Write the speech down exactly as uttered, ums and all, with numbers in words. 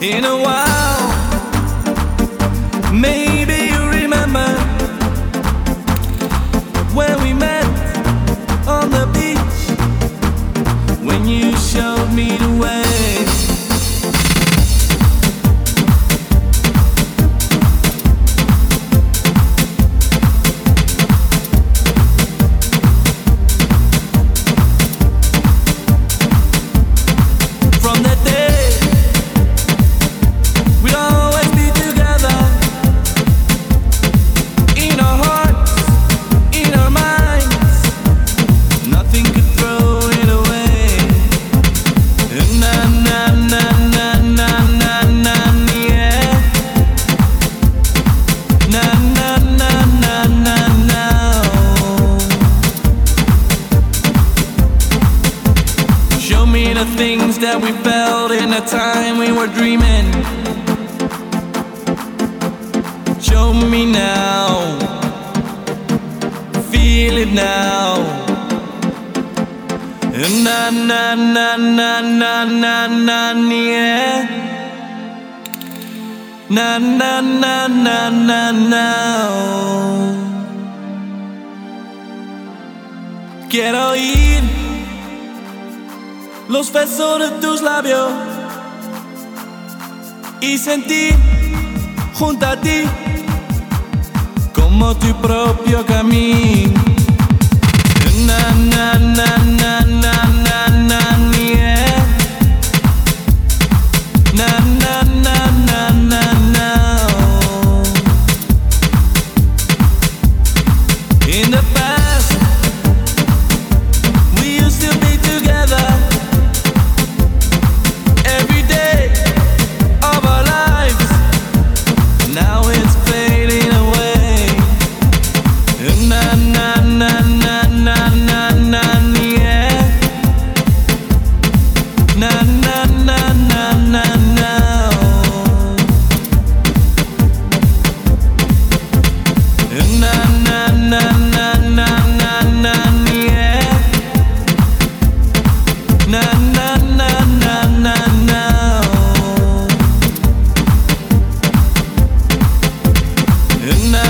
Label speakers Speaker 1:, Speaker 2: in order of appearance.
Speaker 1: in a while. Maybe you remember when we met on the beach, when you showed me the way. The things that we felt in the time we were dreaming. Show me now, feel it now. Na na na na na na na yeah. Na na na na na na. Quiero ir los besos de tus labios y sentir junto a ti como tu propio camino. Na na na na na na na yeah. Na na na na na na. In the past we used to be together. Na